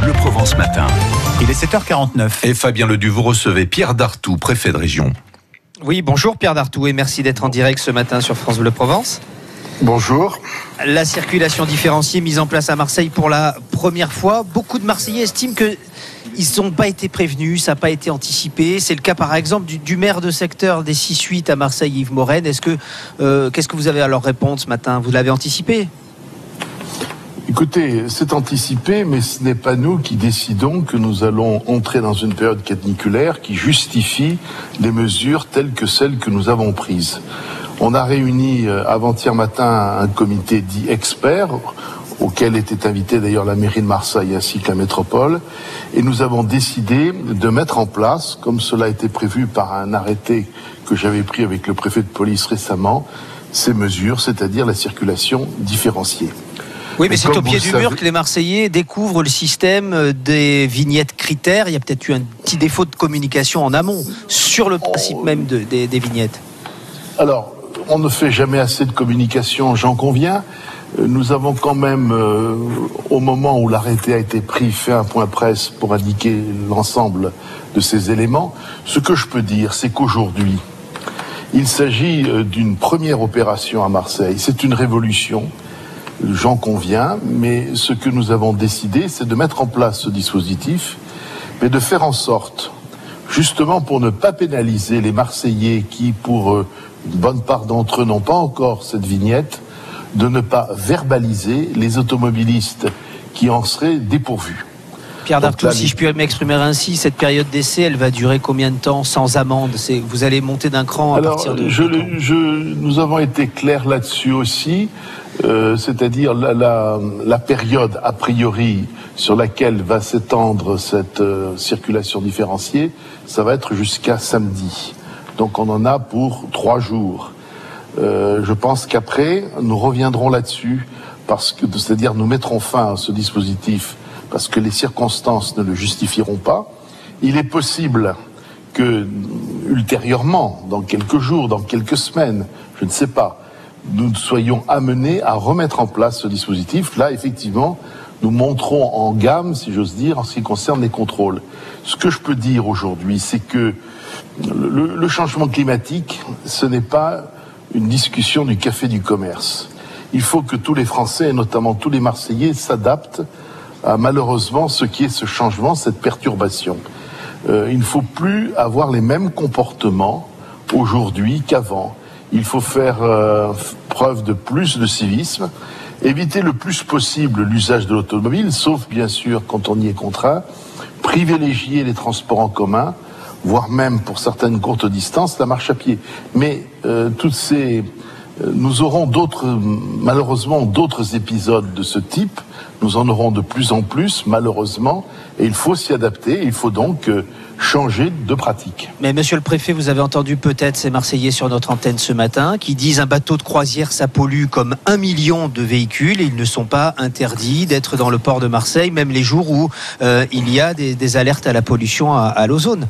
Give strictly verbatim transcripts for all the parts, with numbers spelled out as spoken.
Bleu Provence matin. Il est sept heures quarante-neuf. Et Fabien Ledu, vous recevez Pierre Dartout, préfet de région. Oui, bonjour Pierre Dartout et merci d'être en direct ce matin sur France Bleu Provence. Bonjour. La circulation différenciée mise en place à Marseille pour la première fois. Beaucoup de Marseillais estiment qu'ils n'ont pas été prévenus, ça n'a pas été anticipé. C'est le cas par exemple du, du maire de secteur des six huit à Marseille, Yves Morenne. Est-ce que, euh, qu'est-ce que vous avez à leur répondre ce matin? Vous l'avez anticipé? Écoutez, c'est anticipé, mais ce n'est pas nous qui décidons que nous allons entrer dans une période caniculaire qui justifie les mesures telles que celles que nous avons prises. On a réuni avant-hier matin un comité dit expert, auquel était invitée d'ailleurs la mairie de Marseille ainsi que la métropole, et nous avons décidé de mettre en place, comme cela a été prévu par un arrêté que j'avais pris avec le préfet de police récemment, ces mesures, c'est-à-dire la circulation différenciée. Oui, mais, mais c'est au pied du savez... mur que les Marseillais découvrent le système des vignettes critères. Il y a peut-être eu un petit défaut de communication en amont sur le principe oh... même de, des, des vignettes. Alors, on ne fait jamais assez de communication, j'en conviens. Nous avons quand même, euh, au moment où l'arrêté a été pris, fait un point presse pour indiquer l'ensemble de ces éléments. Ce que je peux dire, c'est qu'aujourd'hui, il s'agit d'une première opération à Marseille. C'est une révolution. J'en conviens, mais ce que nous avons décidé, c'est de mettre en place ce dispositif, mais de faire en sorte, justement pour ne pas pénaliser les Marseillais qui, pour une bonne part d'entre eux, n'ont pas encore cette vignette, de ne pas verbaliser les automobilistes qui en seraient dépourvus. Pierre Dartout, si je puis m'exprimer ainsi, cette période d'essai, elle va durer combien de temps sans amende? C'est, vous allez monter d'un cran à Alors, partir de... Je, je, nous avons été clairs là-dessus aussi, euh, c'est-à-dire la, la, la période a priori sur laquelle va s'étendre cette euh, circulation différenciée, ça va être jusqu'à samedi. Donc on en a pour trois jours. Euh, je pense qu'après, nous reviendrons là-dessus, parce que, c'est-à-dire nous mettrons fin à ce dispositif parce que les circonstances ne le justifieront pas. Il est possible que, ultérieurement, dans quelques jours, dans quelques semaines, je ne sais pas, nous soyons amenés à remettre en place ce dispositif. Là, effectivement, nous monterons en gamme, si j'ose dire, en ce qui concerne les contrôles. Ce que je peux dire aujourd'hui, c'est que le, le changement climatique, ce n'est pas une discussion du café du commerce. Il faut que tous les Français, et notamment tous les Marseillais, s'adaptent à malheureusement ce qui est ce changement, cette perturbation. Euh, il ne faut plus avoir les mêmes comportements aujourd'hui qu'avant. Il faut faire euh, preuve de plus de civisme, éviter le plus possible l'usage de l'automobile, sauf bien sûr quand on y est contraint, privilégier les transports en commun, voire même pour certaines courtes distances, la marche à pied. Mais euh, toutes ces... Nous aurons d'autres, malheureusement, d'autres épisodes de ce type. Nous en aurons de plus en plus, malheureusement, et il faut s'y adapter. Il faut donc changer de pratique. Mais monsieur le préfet, vous avez entendu peut-être ces Marseillais sur notre antenne ce matin qui disent un bateau de croisière, ça pollue comme un million de véhicules et ils ne sont pas interdits d'être dans le port de Marseille, même les jours où euh, il y a des, des alertes à la pollution à, à l'ozone.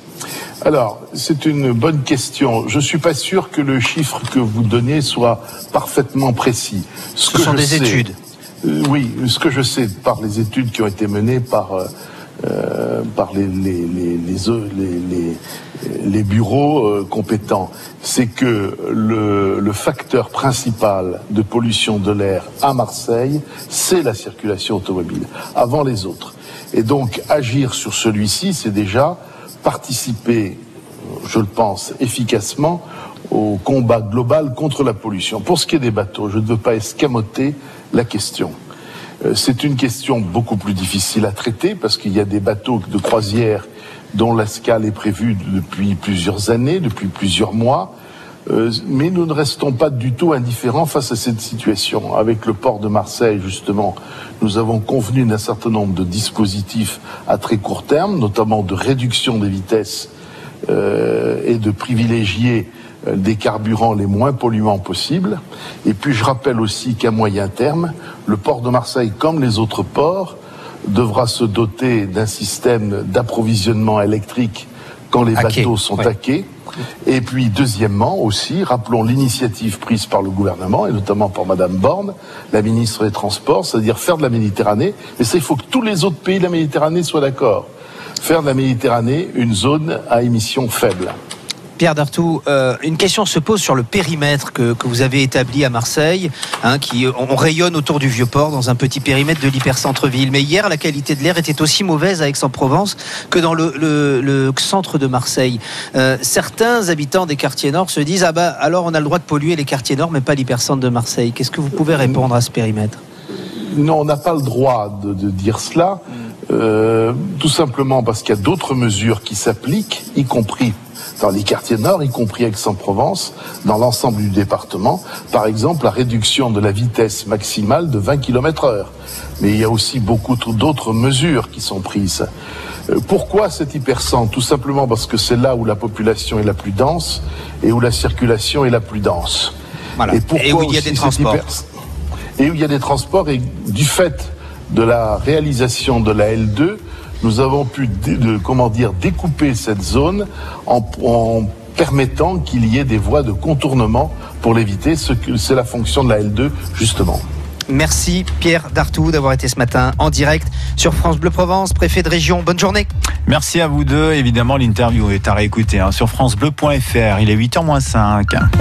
Alors, c'est une bonne question. Je ne suis pas sûr que le chiffre que vous donnez soit parfaitement précis. Ce, Ce que sont je des sais, études. Euh, oui, ce que je sais par les études qui ont été menées par, euh, par les, les, les, les, les, les bureaux euh, compétents, c'est que le, le facteur principal de pollution de l'air à Marseille, c'est la circulation automobile, avant les autres. Et donc, agir sur celui-ci, c'est déjà participer, je le pense, efficacement au combat global contre la pollution. Pour ce qui est des bateaux, je ne veux pas escamoter la question. Euh, c'est une question beaucoup plus difficile à traiter parce qu'il y a des bateaux de croisière dont l'escale est prévue depuis plusieurs années, depuis plusieurs mois. Euh, mais nous ne restons pas du tout indifférents face à cette situation. Avec le port de Marseille, justement, nous avons convenu d'un certain nombre de dispositifs à très court terme, notamment de réduction des vitesses euh, et de privilégier euh, des carburants les moins polluants possibles. Et puis je rappelle aussi qu'à moyen terme, le port de Marseille, comme les autres ports, devra se doter d'un système d'approvisionnement électrique quand les Hacké, bateaux sont ouais. hackés. Et puis, deuxièmement aussi, rappelons l'initiative prise par le gouvernement, et notamment par Madame Borne, la ministre des Transports, c'est-à-dire faire de la Méditerranée, mais ça, il faut que tous les autres pays de la Méditerranée soient d'accord. Faire de la Méditerranée une zone à émissions faibles. Pierre Dartout, euh, une question se pose sur le périmètre que, que vous avez établi à Marseille, hein, qui on, on rayonne autour du Vieux-Port dans un petit périmètre de l'hypercentre-ville. Mais hier, la qualité de l'air était aussi mauvaise à Aix-en-Provence que dans le, le, le centre de Marseille. Euh, certains habitants des quartiers nord se disent ah bah alors on a le droit de polluer les quartiers nord, mais pas l'hypercentre de Marseille. Qu'est-ce que vous pouvez répondre à ce périmètre? Non, on n'a pas le droit de, de dire cela, euh, tout simplement parce qu'il y a d'autres mesures qui s'appliquent, y compris dans les quartiers nord, y compris Aix-en-Provence, dans l'ensemble du département. Par exemple, la réduction de la vitesse maximale de vingt kilomètres heure. Mais il y a aussi beaucoup d'autres mesures qui sont prises. Euh, pourquoi cet hypercentre? Tout simplement parce que c'est là où la population est la plus dense et où la circulation est la plus dense. Voilà. Et, pourquoi et où il y a des transports. Hyper... Et où il y a des transports, et du fait de la réalisation de la L deux, nous avons pu dé, de, comment dire, découper cette zone en, en permettant qu'il y ait des voies de contournement pour l'éviter. Ce que, c'est la fonction de la L deux, justement. Merci Pierre Dartout d'avoir été ce matin en direct sur France Bleu Provence, préfet de région. Bonne journée. Merci à vous deux. Évidemment, l'interview est à réécouter hein, sur francebleu point f r. Il est huit heures moins cinq.